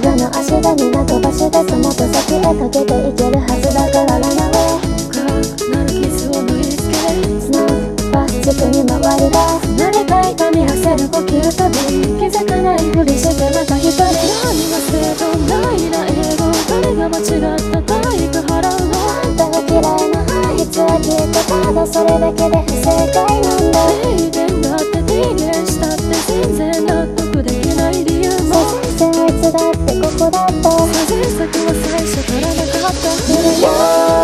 夜の足場にな飛ばしてその手先へかけていけるはずだからランナウェイなるキスを縫い付けスノーバス軸に回りだ何か痛み走る呼吸とび気づかないふりしてまた一人何が正当ないな英語誰が間違った体育払うのあんたが嫌いな配列はきっとただそれだけで不正解なんだ停電だって停電したって全然納得できない理由も先生はいつだってここだったなぜ先は最初からなかったいるよ